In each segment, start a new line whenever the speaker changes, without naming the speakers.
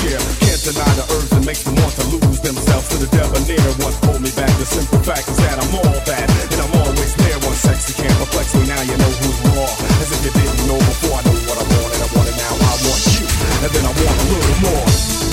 clear. Can't deny the urge that makes them want to lose themselves to the debonair. Once pulled me back, the simple fact is that I'm all that, and I'm always there. One sexy can't perplex me, now you know who's raw. As if you didn't know before. I know what I wanted, I want it now, I want you, and then I want a little more.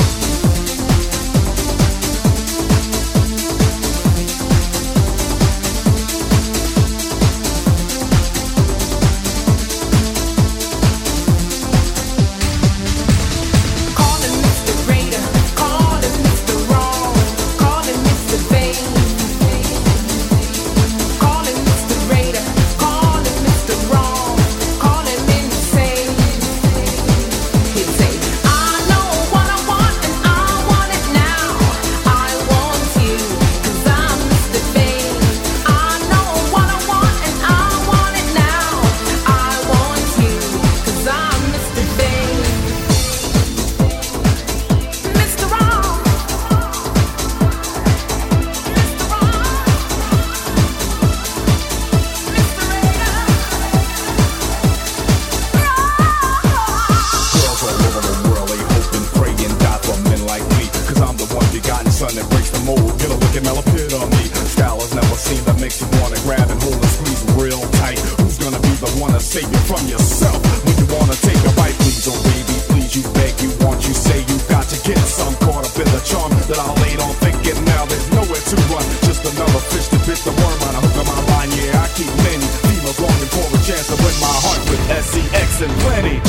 Son that breaks the mold, get a look at Mel appeared on me. Style has never seen that makes you wanna grab and hold and squeeze real tight. Who's gonna be the one to save you from yourself when you wanna take a bite? Please, oh baby, please, you beg, you want, you say you got to get some. Caught up in the charm that I laid on thinking now there's nowhere to run. Just another fish that bit the worm on a hook of my line. Yeah, I keep many females longing for a chance to win my heart with SEX and plenty.